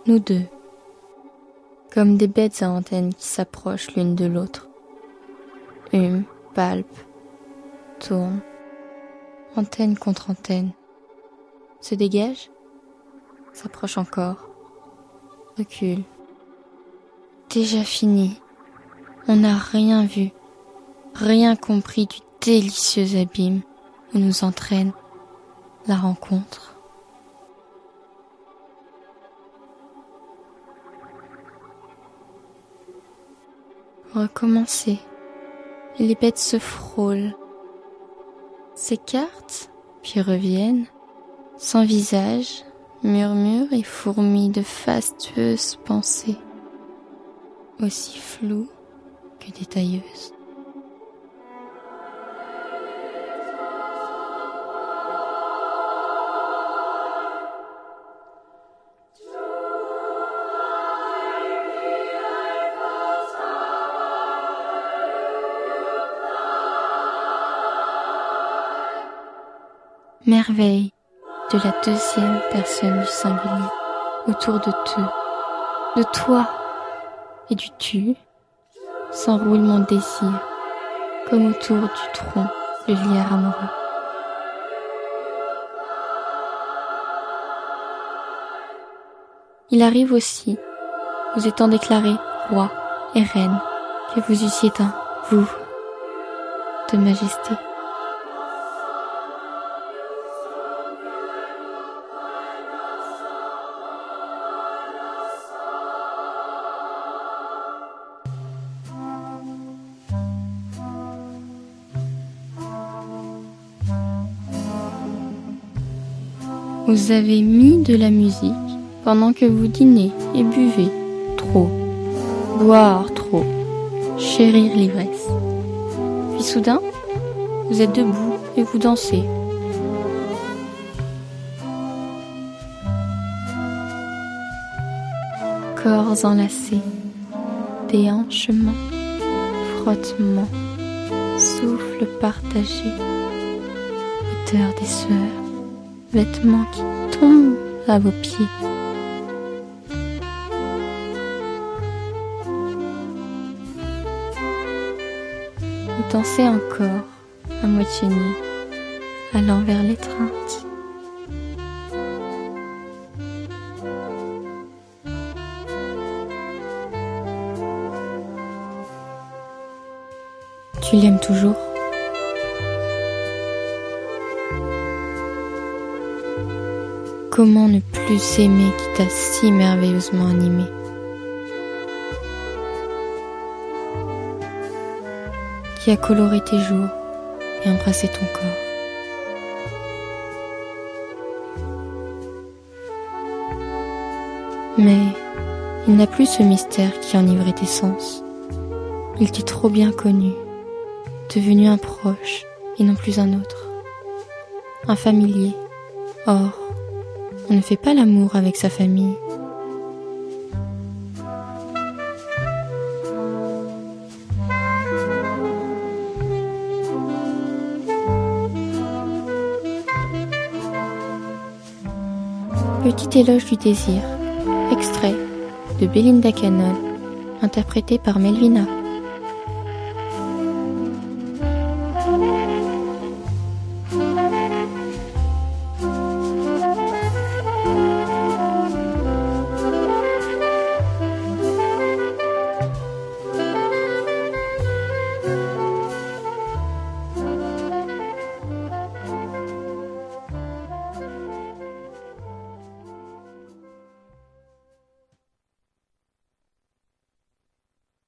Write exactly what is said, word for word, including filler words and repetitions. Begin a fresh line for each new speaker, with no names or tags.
nous deux, comme des bêtes à antennes qui s'approchent l'une de l'autre. Hume, palpe, tourne, antenne contre antenne, se dégage, s'approche encore, recule. Déjà fini, on n'a rien vu, rien compris du délicieux abîme où nous entraîne la rencontre. Recommencer, et les bêtes se frôlent, s'écartent, puis reviennent, sans visage, murmurent et fourmillent de fastueuses pensées, aussi floues que détailleuses. Merveille de la deuxième personne du singulier, autour de te, de toi et du tu, s'enroule mon désir, comme autour du tronc le lierre amoureux. Il arrive aussi, vous étant déclarés roi et reine, que vous eussiez un vous de majesté. Vous avez mis de la musique pendant que vous dînez et buvez trop, boire trop, chérir l'ivresse. Puis soudain, vous êtes debout et vous dansez. Corps enlacés, déhanchements, frottements, souffle partagé, odeur des sueurs, vêtements qui tombent à vos pieds. Vous dansez encore, à moitié nu, allant vers l'étreinte. Tu l'aimes toujours ? Comment ne plus aimer qui t'a si merveilleusement animé ? Qui a coloré tes jours et embrassé ton corps ? Mais il n'a plus ce mystère qui enivrait tes sens. Il t'est trop bien connu, devenu un proche et non plus un autre, un familier. Or, on ne fait pas l'amour avec sa famille. Petit éloge du désir, extrait de Belinda Canol, interprété par Melvina.